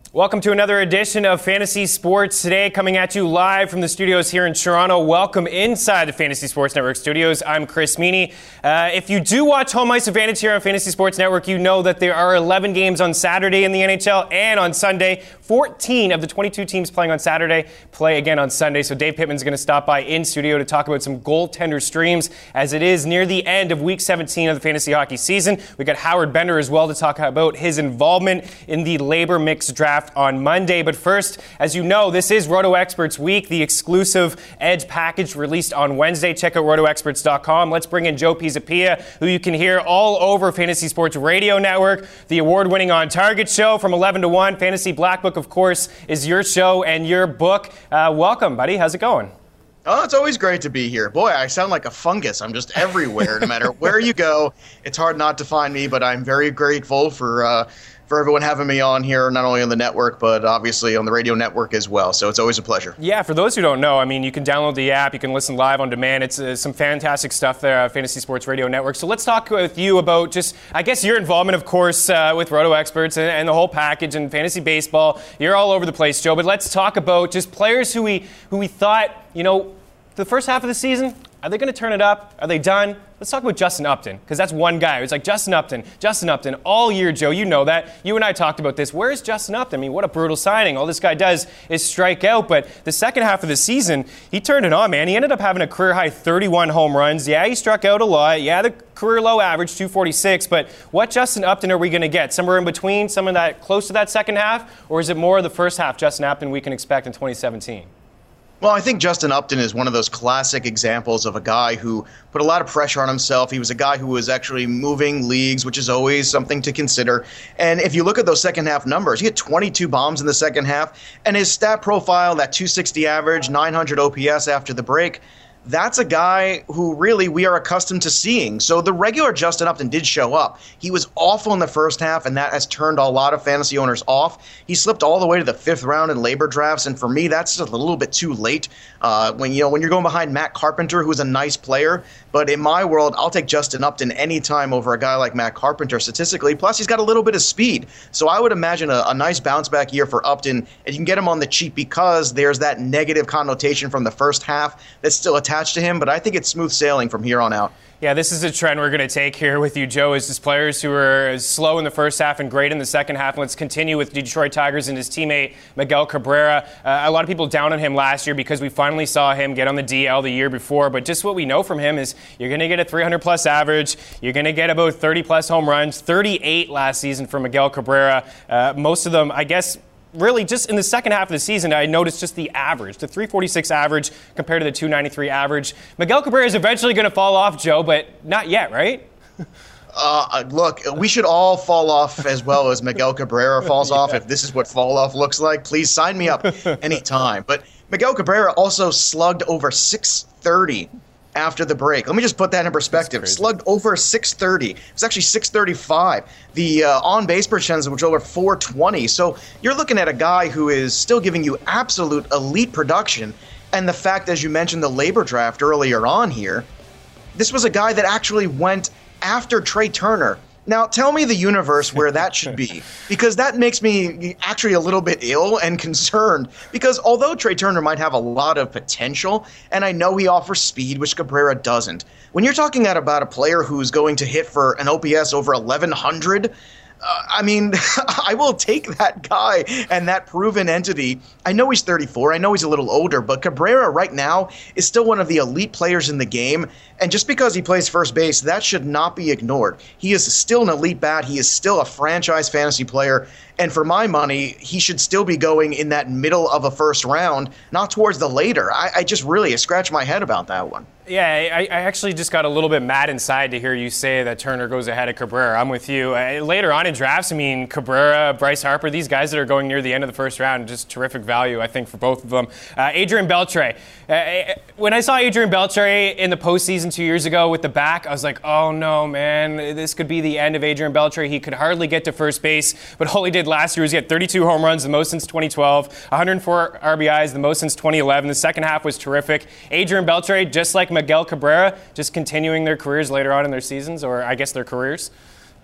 Welcome to another edition of Fantasy Sports Today, coming at you live from the studios here in Toronto. Welcome inside the Fantasy Sports Network studios. I'm Chris Meany. If you do watch Home Ice Advantage here on Fantasy Sports Network, you know that there are 11 games on Saturday in the NHL and on Sunday. 14 of the 22 teams playing on Saturday play again on Sunday. So Dave Pittman's going to stop by in studio to talk about some goaltender streams as it is near the end of Week 17 of the fantasy hockey season. We got Howard Bender as well to talk about his involvement in the labor mix draft on Monday. But first, as you know, this is Roto Experts Week, the exclusive Edge package released on Wednesday. Check out rotoexperts.com. Let's bring in Joe Pisapia, who you can hear all over Fantasy Sports Radio Network, the award-winning On Target show from 11 to 1. Fantasy Black Book, of course, is your show and your book. Welcome, buddy. How's it going? Oh, it's always great to be here. Boy, I sound like a fungus. I'm just everywhere. No matter where you go, it's hard not to find me, but I'm very grateful for everyone having me on here, not only on the network, but obviously on the radio network as well. So it's always a pleasure. Yeah, for those who don't know, I mean, you can download the app. You can listen live on demand. It's some fantastic stuff there, Fantasy Sports Radio Network. So let's talk with you about just, I guess, your involvement, of course, with Roto Experts and the whole package and fantasy baseball. You're all over the place, Joe. But let's talk about just players who we thought, you know, the first half of the season, are they going to turn it up? Are they done? Let's talk about Justin Upton, because that's one guy. It's like Justin Upton, all year, Joe. You know that. You and I talked about this. Where is Justin Upton? I mean, what a brutal signing. All this guy does is strike out. But the second half of the season, he turned it on, man. He ended up having a career-high 31 home runs. Yeah, he struck out a lot. Yeah, the career-low average, 246. But what Justin Upton are we going to get? Somewhere in between, some of that close to that second half? Or is it more of the first half Justin Upton we can expect in 2017? Well, I think Justin Upton is one of those classic examples of a guy who put a lot of pressure on himself. He was a guy who was actually moving leagues, which is always something to consider. And if you look at those second half numbers, he had 22 bombs in the second half, and his stat profile, that 260 average, 900 OPS after the break, that's a guy who really we are accustomed to seeing. So the regular Justin Upton did show up. He was awful in the first half, and that has turned a lot of fantasy owners off. He slipped all the way to the fifth round in labor drafts, and for me, that's just a little bit too late. When you're going behind Matt Carpenter, who's a nice player, but in my world, I'll take Justin Upton anytime over a guy like Matt Carpenter statistically. Plus, he's got a little bit of speed. So I would imagine a nice bounce-back year for Upton, and you can get him on the cheap because there's that negative connotation from the first half that's still attached to him, but I think it's smooth sailing from here on out. Yeah, this is a trend we're going to take here with you, Joe, is just players who are slow in the first half and great in the second half. Let's continue with Detroit Tigers and his teammate Miguel Cabrera. A lot of people down on him last year because we finally saw him get on the DL the year before, but just what we know from him is you're going to get a 300-plus average. You're going to get about 30-plus home runs, 38 last season for Miguel Cabrera. Most of them, I guess, really, just in the second half of the season, I noticed just the average, the 346 average compared to the 293 average. Miguel Cabrera is eventually going to fall off, Joe, but not yet, right? Look, we should all fall off as well as Miguel Cabrera falls off. If this is what fall off looks like, please sign me up anytime. But Miguel Cabrera also slugged over 630 after the break. Let me just put that in perspective. Slugged over 630. It's actually 635. The on-base percentage was over 420. So you're looking at a guy who is still giving you absolute elite production. And the fact, as you mentioned, the labor draft earlier on here, this was a guy that actually went after Trey Turner. Now, tell me the universe where that should be, because that makes me actually a little bit ill and concerned, because although Trey Turner might have a lot of potential, and I know he offers speed, which Cabrera doesn't, when you're talking about a player who's going to hit for an OPS over 1,100, I mean, I will take that guy and that proven entity. I know he's 34. I know he's a little older, but Cabrera right now is still one of the elite players in the game. And just because he plays first base, that should not be ignored. He is still an elite bat. He is still a franchise fantasy player. And for my money, he should still be going in that middle of a first round, not towards the later. I just really scratch my head about that one. Yeah, I actually just got a little bit mad inside to hear you say that Turner goes ahead of Cabrera. I'm with you. Later on in drafts, I mean, Cabrera, Bryce Harper, these guys that are going near the end of the first round, just terrific value, I think, for both of them. Adrian Beltre. When I saw Adrian Beltre in the postseason 2 years ago with the back, I was like, oh no, man, this could be the end of Adrian Beltre. He could hardly get to first base, but all he did last year was he had 32 home runs, the most since 2012, 104 RBIs, the most since 2011. The second half was terrific. Adrian Beltre, just like Miguel Cabrera, just continuing their careers later on in their seasons, or I guess their careers?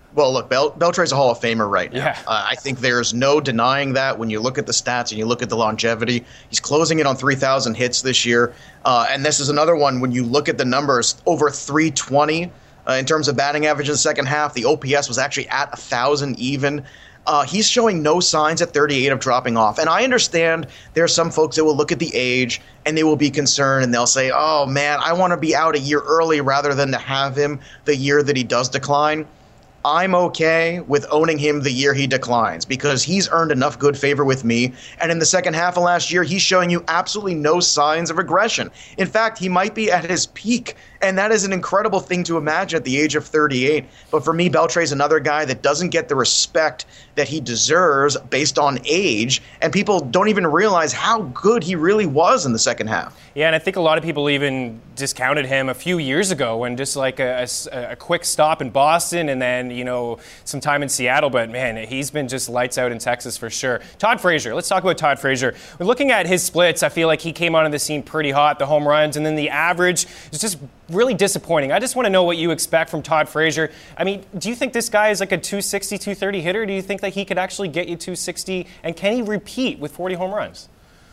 Well, look, Beltre's a Hall of Famer right now. Yeah. I think there's no denying that when you look at the stats and you look at the longevity. He's closing in on 3,000 hits this year. And this is another one when you look at the numbers, over 320 in terms of batting average in the second half. The OPS was actually at 1,000 even. He's showing no signs at 38 of dropping off. And I understand there are some folks that will look at the age and they will be concerned and they'll say, oh, man, I want to be out a year early rather than to have him the year that he does decline. I'm okay with owning him the year he declines because he's earned enough good favor with me. And in the second half of last year, he's showing you absolutely no signs of regression. In fact, he might be at his peak. And that is an incredible thing to imagine at the age of 38. But for me, Beltre's another guy that doesn't get the respect that he deserves based on age. And people don't even realize how good he really was in the second half. Yeah, and I think a lot of people even discounted him a few years ago when just like a quick stop in Boston and then, some time in Seattle. But, man, he's been just lights out in Texas for sure. Todd Frazier. Let's talk about Todd Frazier. When looking at his splits, I feel like he came onto the scene pretty hot, the home runs, and then the average is just really disappointing. I just want to know what you expect from Todd Frazier. I mean, do you think this guy is like a 260, 230 hitter? Do you think that he could actually get you 260? And can he repeat with 40 home runs?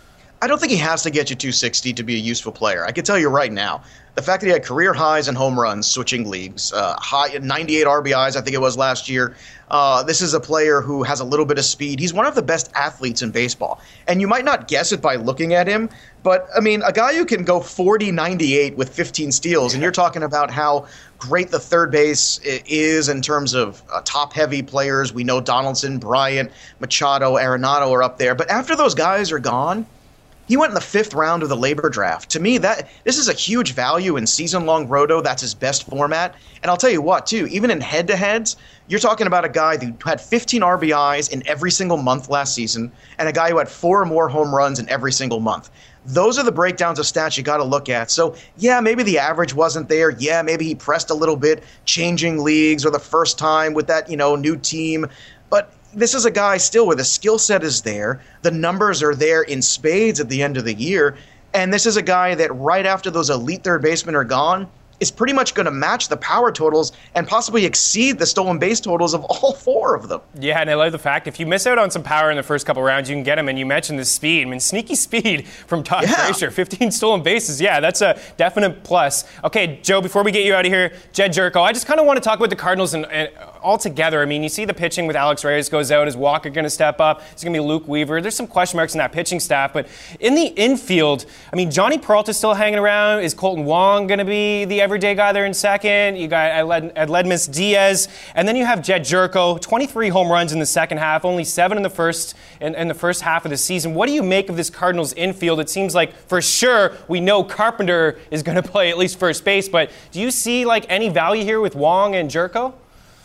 I don't think he has to get you 260 to be a useful player. I can tell you right now, the fact that he had career highs in home runs switching leagues, high 98 RBIs, I think it was last year. This is a player who has a little bit of speed. He's one of the best athletes in baseball. And you might not guess it by looking at him, but, I mean, a guy who can go 40-98 with 15 steals, and you're talking about how great the third base is in terms of top-heavy players. We know Donaldson, Bryant, Machado, Arenado are up there. But after those guys are gone, he went in the 5th round of the labor draft. To me, this is a huge value in season-long roto. That's his best format. And I'll tell you what, too, even in head-to-heads, you're talking about a guy who had 15 RBIs in every single month last season and a guy who had 4 or more home runs in every single month. Those are the breakdowns of stats you got to look at. So, yeah, maybe the average wasn't there. Yeah, maybe he pressed a little bit, changing leagues or the first time with that, new team. But this is a guy still where the skill set is there. The numbers are there in spades at the end of the year. And this is a guy that right after those elite third basemen are gone, is pretty much going to match the power totals and possibly exceed the stolen base totals of all 4 of them. Yeah, and I love the fact if you miss out on some power in the first couple rounds, you can get him. And you mentioned the speed. I mean, sneaky speed from Todd Frazier. 15 stolen bases. Yeah, that's a definite plus. Okay, Joe, before we get you out of here, Jedd Gyorko, I just kind of want to talk about the Cardinals and all together. I mean, you see the pitching with Alex Reyes goes out. Is Walker going to step up? It's going to be Luke Weaver. There's some question marks in that pitching staff. But in the infield, I mean, Johnny Peralta's still hanging around. Is Colton Wong going to be the everyday guy there in second? You got Aledmys Diaz. And then you have Jedd Gyorko, 23 home runs in the second half, only 7 in the first half of the season. What do you make of this Cardinals infield? It seems like for sure we know Carpenter is going to play at least first base, but do you see like any value here with Wong and Gyorko?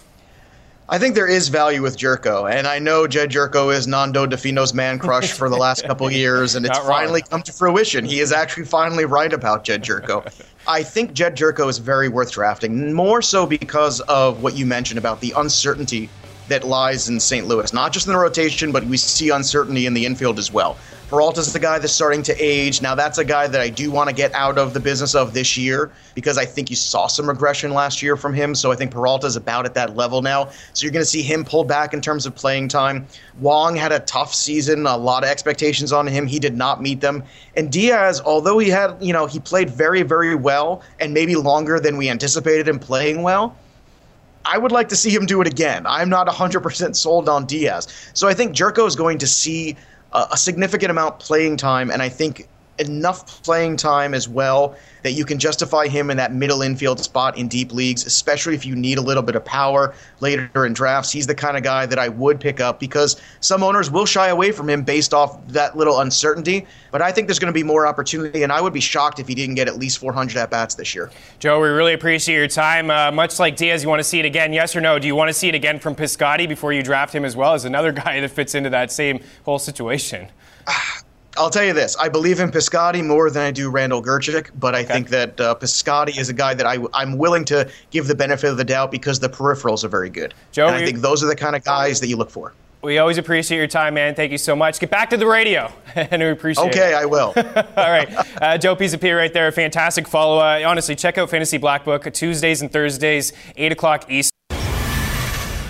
I think there is value with Gyorko, and I know Jedd Gyorko is Nando DeFino's man crush for the last couple of years, and it's finally come to fruition. He is actually finally right about Jedd Gyorko. I think Jedd Gyorko is very worth drafting, more so because of what you mentioned about the uncertainty that lies in St. Louis, not just in the rotation, but we see uncertainty in the infield as well. Peralta's the guy that's starting to age. Now, that's a guy that I do want to get out of the business of this year because I think you saw some regression last year from him. So I think Peralta's about at that level now. So you're going to see him pulled back in terms of playing time. Wong had a tough season, a lot of expectations on him. He did not meet them. And Diaz, although he had, he played very, very well and maybe longer than we anticipated him playing well, I would like to see him do it again. I'm not 100% sold on Diaz. So I think Gyorko is going to see a significant amount playing time, and I think enough playing time as well that you can justify him in that middle infield spot in deep leagues, especially if you need a little bit of power later in drafts. He's the kind of guy that I would pick up because some owners will shy away from him based off that little uncertainty. But I think there's going to be more opportunity, and I would be shocked if he didn't get at least 400 at-bats this year. Joe, we really appreciate your time. Much like Diaz, you want to see it again, yes or no? Do you want to see it again from Piscotty before you draft him as well as another guy that fits into that same whole situation? I'll tell you this. I believe in Piscotty more than I do Randal Grichuk, but I think that Piscotty is a guy that I'm willing to give the benefit of the doubt because the peripherals are very good. Joe, and I think those are the kind of guys that you look for. We always appreciate your time, man. Thank you so much. Get back to the radio, and we appreciate it. Okay, I will. All right. Joe Pisapia right there. Fantastic follow. Honestly, check out Fantasy Black Book Tuesdays and Thursdays, 8 o'clock Eastern.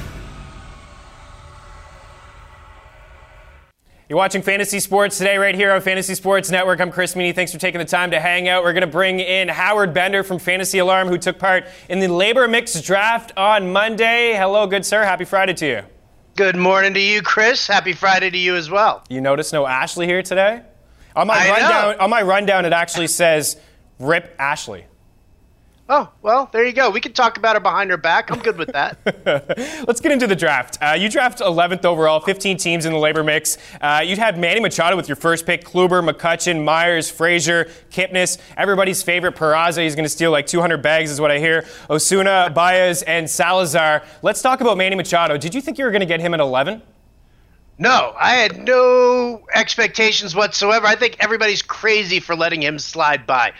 You're watching Fantasy Sports today right here on Fantasy Sports Network. I'm Chris Meany. Thanks for taking the time to hang out. We're going to bring in Howard Bender from Fantasy Alarm, who took part in the Labor Mix Draft on Monday. Hello, good sir. Happy Friday to you. Good morning to you, Chris. Happy Friday to you as well. You notice no Ashley here today? On my rundown, it actually says, "Rip Ashley." Oh, well, there you go. We can talk about her behind her back. I'm good with that. Let's get into the draft. You draft 11th overall, 15 teams in the Labor Mix. You had Manny Machado with your first pick, Kluber, McCutchen, Myers, Frazier, Kipnis, everybody's favorite Peraza. He's going to steal like 200 bags is what I hear. Osuna, Baez, and Salazar. Let's talk about Manny Machado. Did you think you were going to get him at 11? No, I had no expectations whatsoever. I think everybody's crazy for letting him slide by.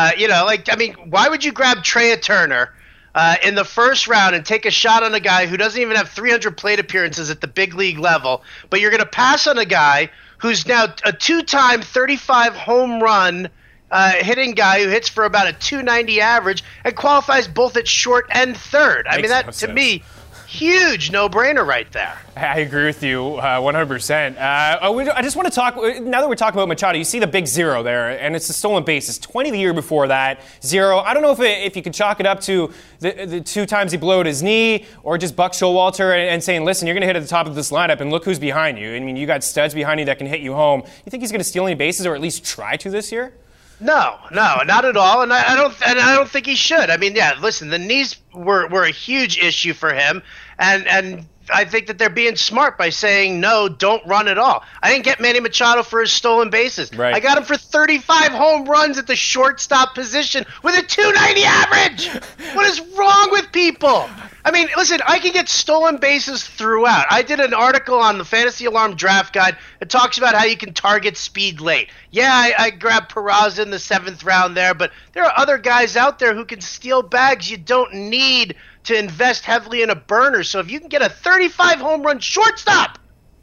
Why would you grab Trea Turner in the first round and take a shot on a guy who doesn't even have 300 plate appearances at the big league level, but you're going to pass on a guy who's now a two-time 35 home run hitting guy who hits for about a 290 average and qualifies both at short and third? I mean, that to me, huge no-brainer right there. I agree with you 100%. I just want to talk, now that we're talking about Machado, you see the big zero there, and it's the stolen bases. 20 the year before that, 0. I don't know if you could chalk it up to the 2 times he blew out his knee, or just Buck Showalter and saying, listen, you're going to hit at the top of this lineup, and look who's behind you. I mean, you got studs behind you that can hit you home. You think he's going to steal any bases, or at least try to this year? No, not at all, and I don't think he should. I mean, yeah, listen, the knees were a huge issue for him, and I think that they're being smart by saying no, don't run at all. I didn't get Manny Machado for his stolen bases. Right. I got him for 35 home runs at the shortstop position with a 290 average. What is wrong with people? I mean, listen, I can get stolen bases throughout. I did an article on the Fantasy Alarm Draft Guide that talks about how you can target speed late. Yeah, I grabbed Peraza in the 7th round there, but there are other guys out there who can steal bags. You don't need to invest heavily in a burner. So if you can get a 35 home run shortstop,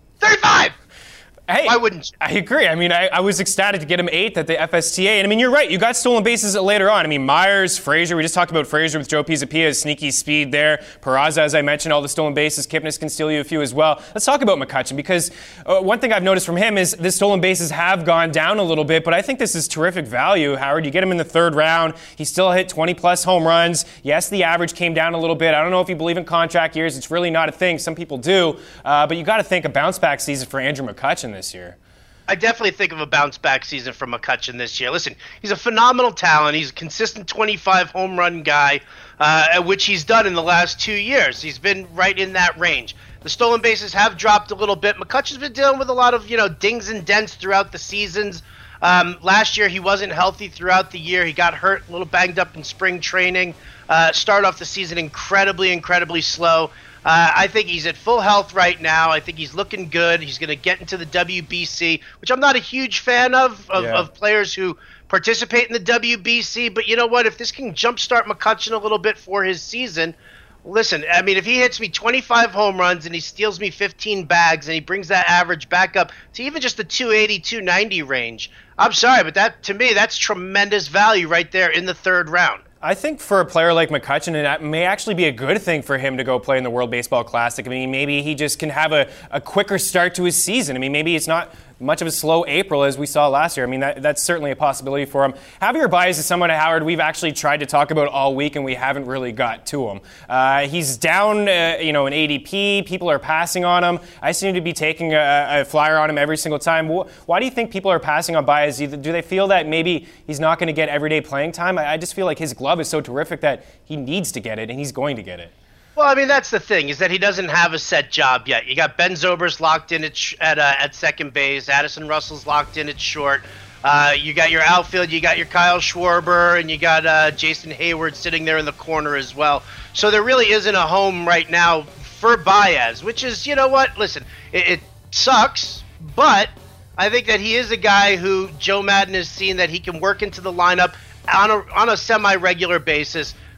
35! Hey, why wouldn't you? I agree. I mean, I was ecstatic to get him 8th at the FSTA. And, I mean, you're right. You got stolen bases later on. I mean, Myers, Frazier. We just talked about Frazier with Joe Pisapia, sneaky speed there. Peraza, as I mentioned, all the stolen bases. Kipnis can steal you a few as well. Let's talk about McCutchen, because one thing I've noticed from him is the stolen bases have gone down a little bit, but I think this is terrific value, Howard. You get him in the 3rd round. He still hit 20-plus home runs. Yes, the average came down a little bit. I don't know if you believe in contract years. It's really not a thing. Some people do. But you got to think a bounce-back season for Andrew McCutchen this year. I definitely think of a bounce-back season from McCutchen this year. Listen, he's a phenomenal talent. He's a consistent 25 home run guy, which he's done in the last 2 years. He's been right in that range. The stolen bases have dropped a little bit. McCutchen's been dealing with a lot of, dings and dents throughout the seasons. Last year, he wasn't healthy throughout the year. He got hurt, a little banged up in spring training. Started off the season incredibly slow. I think he's at full health right now. I think he's looking good. He's going to get into the WBC, which I'm not a huge fan of players who participate in the WBC. But you know what? If this can jumpstart McCutchen a little bit for his season, listen, I mean, if he hits me 25 home runs and he steals me 15 bags and he brings that average back up to even just the 280, 290 range, I'm sorry, but that to me, that's tremendous value right there in the 3rd round. I think for a player like McCutchen, it may actually be a good thing for him to go play in the World Baseball Classic. I mean, maybe he just can have a quicker start to his season. I mean, maybe it's not much of a slow April as we saw last year. I mean, that's certainly a possibility for him. Javier Baez is someone, Howard, we've actually tried to talk about all week, and we haven't really got to him. He's down, in ADP. People are passing on him. I seem to be taking a flyer on him every single time. Why do you think people are passing on Baez? Do they feel that maybe he's not going to get everyday playing time? I just feel like his glove is so terrific that he needs to get it, and he's going to get it. Well, I mean, that's the thing, is that he doesn't have a set job yet. You got Ben Zobrist locked in at second base. Addison Russell's locked in at short. You got your outfield. You got your Kyle Schwarber, and you got Jason Hayward sitting there in the corner as well. So there really isn't a home right now for Baez, which is, you know what? Listen, it sucks, but I think that he is a guy who Joe Madden has seen that he can work into the lineup on a semi-regular basis,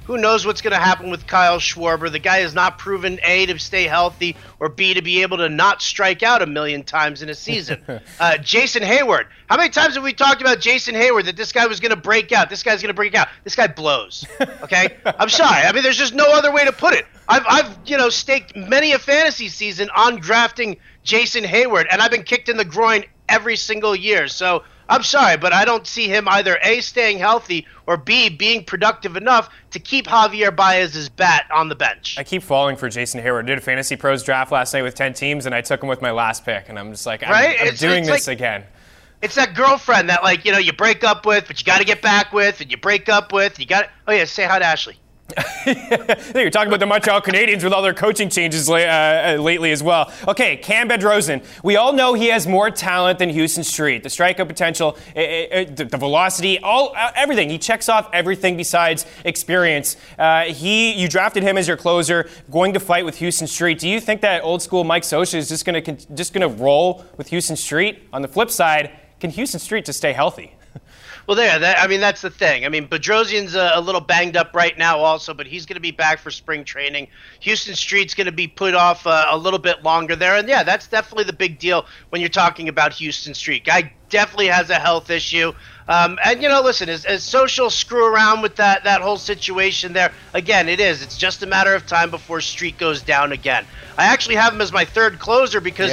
Who knows what's going to happen with Kyle Schwarber? The guy has not proven, A, to stay healthy, or B, to be able to not strike out 1,000,000 times in a season. Jason Hayward. How many times have we talked about Jason Hayward, that this guy was going to break out? This guy's going to break out. This guy blows. Okay? I'm sorry. I mean, there's just no other way to put it. I've staked many a fantasy season on drafting Jason Hayward, and I've been kicked in the groin every single year. So I'm sorry, but I don't see him either A, staying healthy, or B, being productive enough to keep Javier Baez's bat on the bench. I keep falling for Jason Hayward. I did a Fantasy Pros draft last night with 10 teams, and I took him with my last pick, and I'm just like, I'm doing this again. It's that girlfriend that, you break up with, but you got to get back with, and you break up with, oh yeah, say hi to Ashley. You're talking about the Montreal Canadiens with all their coaching changes lately as well. Okay, Cam Bedrosian. We all know he has more talent than Houston Street. The strikeout potential, the velocity, everything. He checks off everything besides experience. You drafted him as your closer, going to fight with Houston Street. Do you think that old school Mike Scioscia is just going to roll with Houston Street? On the flip side, can Houston Street just stay healthy? Well, that's the thing. I mean, Bedrosian's a little banged up right now also, but he's going to be back for spring training. Houston Street's going to be put off a little bit longer there. And, yeah, that's definitely the big deal when you're talking about Houston Street. Guy definitely has a health issue. And, listen, as Social screw around with that whole situation there, again, it's just a matter of time before Street goes down again. I actually have him as my third closer because,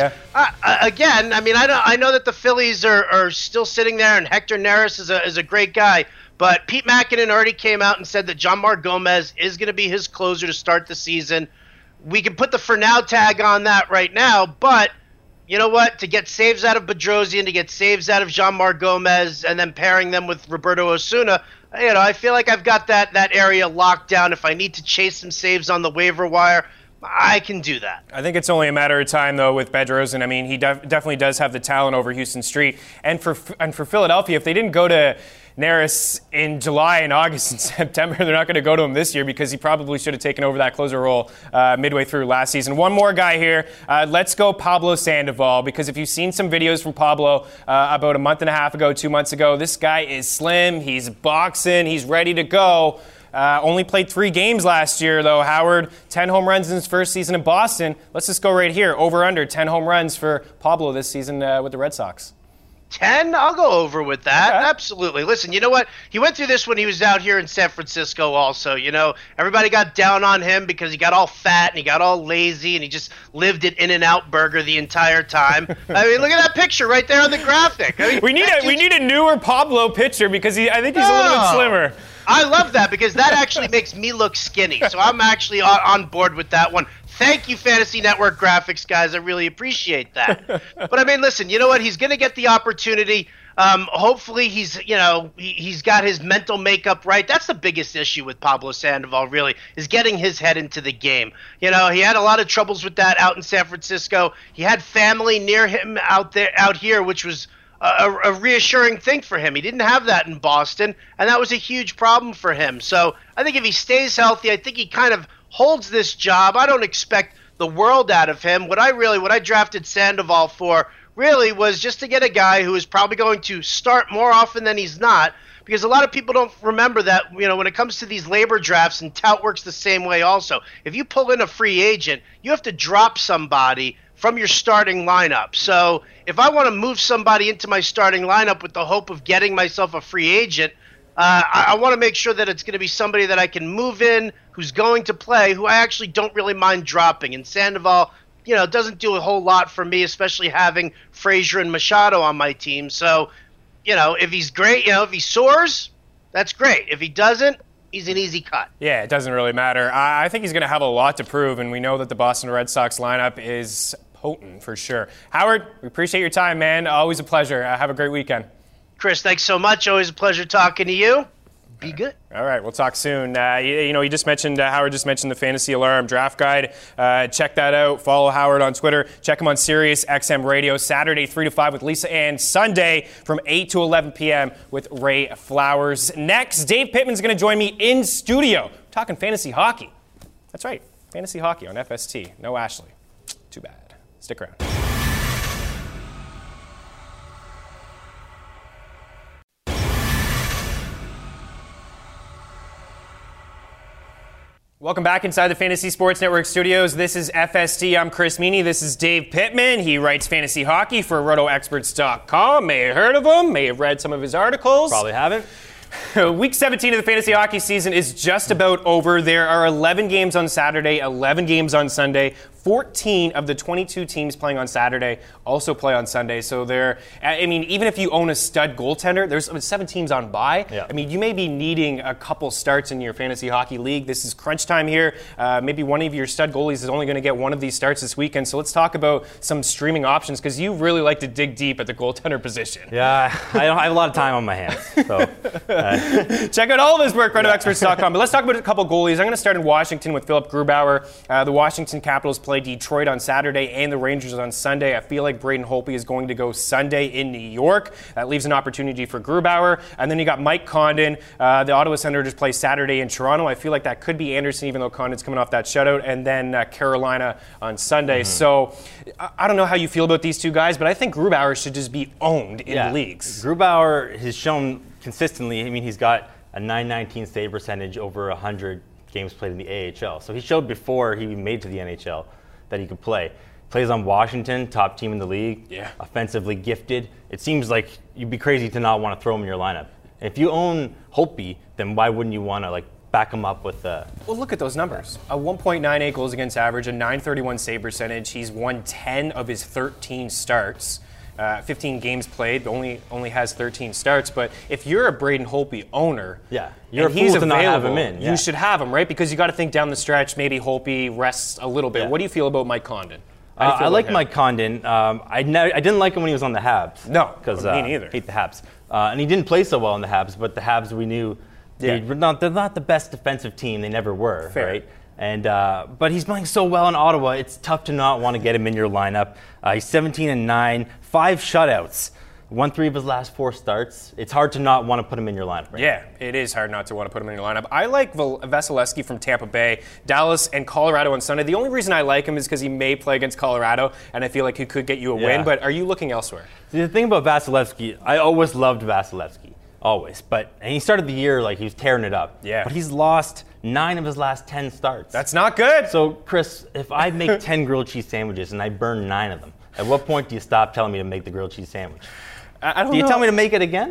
I know that the Phillies are still sitting there, and Hector Neris is a great guy. But Pete Mackinnon already came out and said that Jeanmar Gomez is going to be his closer to start the season. We can put the for now tag on that right now, but you know what? To get saves out of Bedrosian, to get saves out of Jeanmar Gomez, and then pairing them with Roberto Osuna, I feel like I've got that area locked down. If I need to chase some saves on the waiver wire, I can do that. I think it's only a matter of time, though, with Bedrosian. I mean, he definitely does have the talent over Houston Street. And for Philadelphia, if they didn't go to Neris in July and August and September, they're not going to go to him this year because he probably should have taken over that closer role midway through last season. One more guy here. Let's go Pablo Sandoval, because if you've seen some videos from Pablo about a month and a half ago, 2 months ago, this guy is slim. He's boxing. He's ready to go. Only played 3 games last year, though, Howard. 10 home runs in his first season in Boston. Let's just go right here. Over under 10 home runs for Pablo this season with the Red Sox. 10? I'll go over with that. Okay. Absolutely. Listen, you know what? He went through this when he was out here in San Francisco also. Everybody got down on him because he got all fat and he got all lazy and he just lived at In-N-Out Burger the entire time. I mean, look at that picture right there on the graphic. I mean, we need a newer Pablo picture because I think he's a little bit slimmer. I love that because that actually makes me look skinny. So I'm actually on board with that one. Thank you, Fantasy Network Graphics, guys. I really appreciate that. But, I mean, listen, you know what? He's going to get the opportunity. Hopefully he's got his mental makeup right. That's the biggest issue with Pablo Sandoval, really, is getting his head into the game. He had a lot of troubles with that out in San Francisco. He had family near him out here, which was a reassuring thing for him. He didn't have that in Boston, and that was a huge problem for him. So I think if he stays healthy, I think he kind of holds this job. I don't expect the world out of him. What I drafted Sandoval for really was just to get a guy who is probably going to start more often than he's not, because a lot of people don't remember that, when it comes to these labor drafts, and Tout works the same way also. If you pull in a free agent, you have to drop somebody from your starting lineup. So if I want to move somebody into my starting lineup with the hope of getting myself a free agent, I want to make sure that it's going to be somebody that I can move in, who's going to play, who I actually don't really mind dropping. And Sandoval, doesn't do a whole lot for me, especially having Frazier and Machado on my team. So, if he's great, if he soars, that's great. If he doesn't, he's an easy cut. Yeah, it doesn't really matter. I think he's going to have a lot to prove, and we know that the Boston Red Sox lineup is potent for sure. Howard, we appreciate your time, man. Always a pleasure. Have a great weekend. Chris, thanks so much. Always a pleasure talking to you. Be good. All right, we'll talk soon. You just mentioned, Howard just mentioned the Fantasy Alarm Draft Guide. Check that out. Follow Howard on Twitter. Check him on Sirius XM Radio, Saturday 3 to 5 with Lisa Ann, Sunday from 8 to 11 p.m. with Ray Flowers. Next, Dave Pittman's going to join me in studio, talking fantasy hockey. That's right, fantasy hockey on FST. No Ashley. Too bad. Stick around. Welcome back inside the Fantasy Sports Network studios. This is FST. I'm Chris Meany. This is Dave Pittman. He writes fantasy hockey for RotoExperts.com. May have heard of him, may have read some of his articles. Probably haven't. Week 17 of the fantasy hockey season is just about over. There are 11 games on Saturday, 11 games on Sunday. 14 of the 22 teams playing on Saturday also play on Sunday. So even if you own a stud goaltender, there's 7 teams on bye. Yeah. I mean, you may be needing a couple starts in your fantasy hockey league. This is crunch time here. Maybe one of your stud goalies is only going to get one of these starts this weekend. So let's talk about some streaming options because you really like to dig deep at the goaltender position. Yeah, I have a lot of time on my hands. So check out all of his work, RotoExperts.com. But let's talk about a couple goalies. I'm going to start in Washington with Philip Grubauer. The Washington Capitals play Detroit on Saturday and the Rangers on Sunday. I feel like Braden Holtby is going to go Sunday in New York. That leaves an opportunity for Grubauer. And then you got Mike Condon. The Ottawa Senators play Saturday in Toronto. I feel like that could be Anderson, even though Condon's coming off that shutout. And then Carolina on Sunday. So I don't know how you feel about these two guys, but I think Grubauer should just be owned in the leagues. Grubauer has shown consistently, he's got a .919 save percentage over 100 games played in the AHL. So he showed before he made to the NHL that he could play. Plays on Washington, top team in the league, offensively gifted. It seems like you'd be crazy to not want to throw him in your lineup. And if you own Holtby, then why wouldn't you want to back him up with Well, look at those numbers. A 1.98 goals against average, a .931 save percentage. He's won 10 of his 13 starts. 15 games played, but only has 13 starts. But if you're a Braden Holtby owner, you're a fool to not have him in. You should have him, right? Because you got to think down the stretch, maybe Holtby rests a little bit. Yeah. What do you feel about Mike Condon? I like Mike Condon. I didn't like him when he was on the Habs. No, because me neither. Hate the Habs. And he didn't play so well in the Habs, but the Habs we knew they're not the best defensive team. They never were, right? And but he's playing so well in Ottawa, it's tough to not want to get him in your lineup. He's 17-9, 5 shutouts, won 3 of his last 4 starts. It's hard to not want to put him in your lineup. Right? Yeah, it is hard not to want to put him in your lineup. I like Vasilevsky from Tampa Bay, Dallas, and Colorado on Sunday. The only reason I like him is because he may play against Colorado, and I feel like he could get you a win. But are you looking elsewhere? See, the thing about Vasilevsky, I always loved Vasilevsky. Always. And he started the year like he was tearing it up. Yeah. But he's lost 9 of his last 10 starts. That's not good. So, Chris, if I make 10 grilled cheese sandwiches and I burn 9 of them, at what point do you stop telling me to make the grilled cheese sandwich? I don't know. Do you tell me to make it again?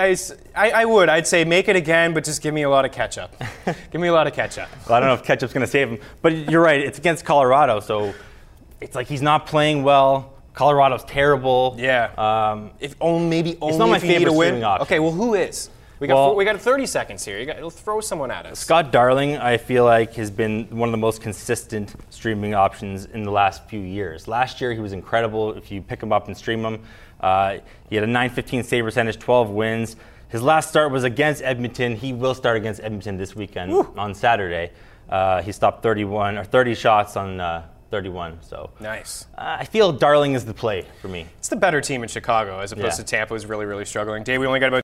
I would. I'd say make it again, but just give me a lot of ketchup. Give me a lot of ketchup. Well, I don't know if ketchup's going to save him. But you're right. It's against Colorado, so it's like he's not playing well. Colorado's terrible. Yeah. Maybe only it's not my if you need favorite a win. streaming option. Okay, well, who is? We got 30 seconds here. It'll throw someone at us. Scott Darling, I feel like, has been one of the most consistent streaming options in the last few years. Last year, he was incredible. If you pick him up and stream him, he had a .915 save percentage, 12 wins. His last start was against Edmonton. He will start against Edmonton this weekend on Saturday. He stopped 30 shots on 31. So nice. I feel Darling is the play for me. It's the better team in Chicago as opposed to Tampa, who's really, really struggling. Dave, we only got about